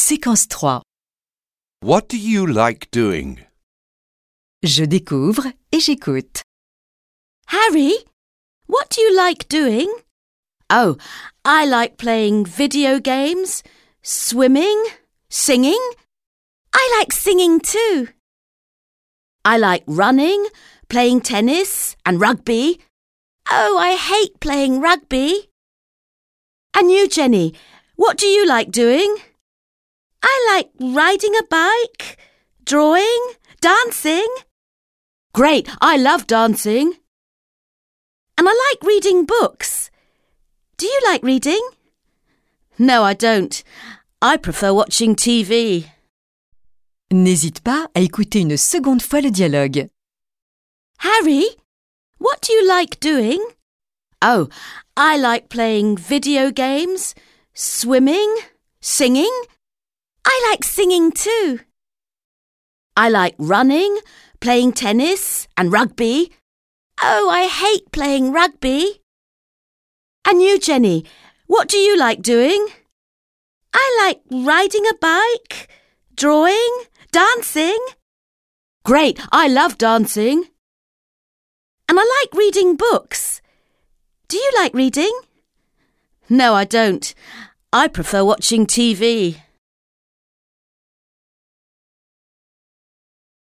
Séquence 3. What do you like doing? Je découvre et j'écoute. Harry, what do you like doing? Oh, I like playing video games, swimming, singing. I like singing too. I like running, playing tennis and rugby. Oh, I hate playing rugby. And you, Jenny, what do you like doing? I like riding a bike, drawing, dancing. Great, I love dancing. And I like reading books. Do you like reading? No, I don't. I prefer watching TV. N'hésite pas à écouter une seconde fois le dialogue. Harry, what do you like doing? Oh, I like playing video games, swimming, singing. I like singing too. I like running, playing tennis and rugby. Oh, I hate playing rugby. And you, Jenny, what do you like doing? I like riding a bike, drawing, dancing. Great, I love dancing. And I like reading books. Do you like reading? No, I don't. I prefer watching TV.